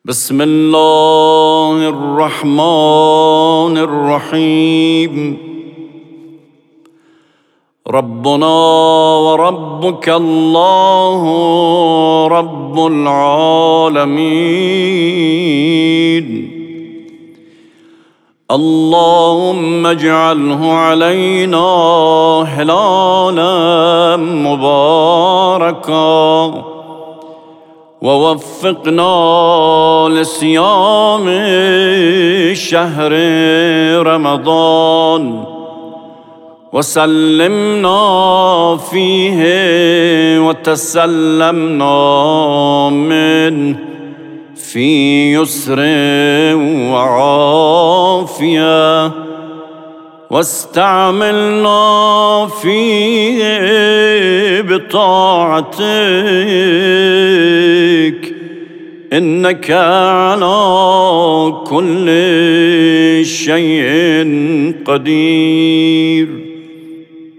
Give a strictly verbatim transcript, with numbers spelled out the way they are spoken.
بسم الله الرحمن الرحيم. ربنا وربك الله رب العالمين. اللهم اجعله علينا هلالا مباركا، ووفقنا لصيام شهر رمضان، وسلمنا فيه وتسلمنا منه في يسر وعافية، واستعملنا فيه بطاعتك، إنك على كل شيء قدير.